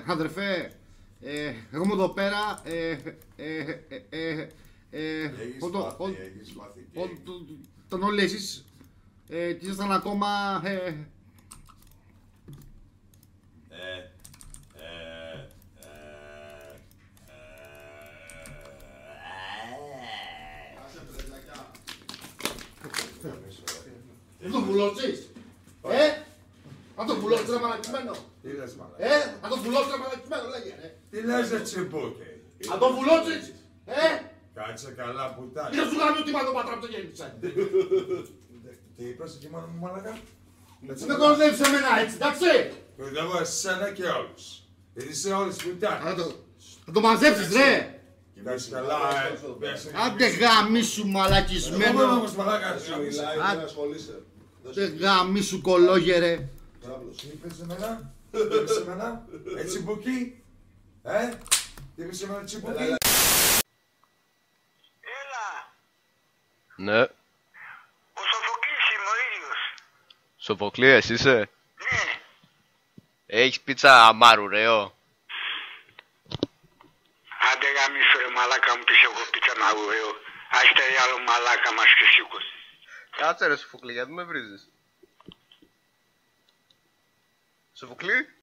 Αδερφέ, εγώ είμαι εδώ πέρα. Έχεις πάθει. Όταν όλοι εσείς τι ήσασταν ακόμα. Δεν το βουλώσεις! Αν το βουλώσεις ρε μαλακισμένο! Τι λες μαλάκα? Αν το βουλώσεις ρε μαλακισμένο λέγε ρε! Τι λες ρε τσιμπούκι? Αν το βουλώσεις! Κάτσε καλά πουτάκι. Δεν σου κάνει ότι μα το πατρά που το γέννησε! Τι είπες εκεί μόνο μου μαλάκα? Με κορδεύεις εμένα έτσι, εντάξει! Κορδεύω εσένα και όλους. Γιατί είσαι όλες πουτάκες. Θα το μαζέψεις ρε! Κάτσε καλά Άντε γαμίσου μαλακισμένο! Εγώ όμως μαλάκα Άντε γαμίσου κολόγερε! Τι είπες εμένα? Τι είπες εμένα? Έτσι μπουκί? Τι είπες εμένα τσιμπουκί? Έλα, Ναι. ο Σοφοκλής είμαι ο ίδιος. Σοφοκλής είσαι? Ναι, Έχεις πίτσα αμάρουρεο? άντε γαμίσου ρε μαλάκα μου πεις εγώ πίτσα μαγουρέο. Άστε άλλο μαλάκα μας και σήκωσε. Κάτσε ρε Σοφοκλή, γιατί με βρίζεις? Σοφοκλή?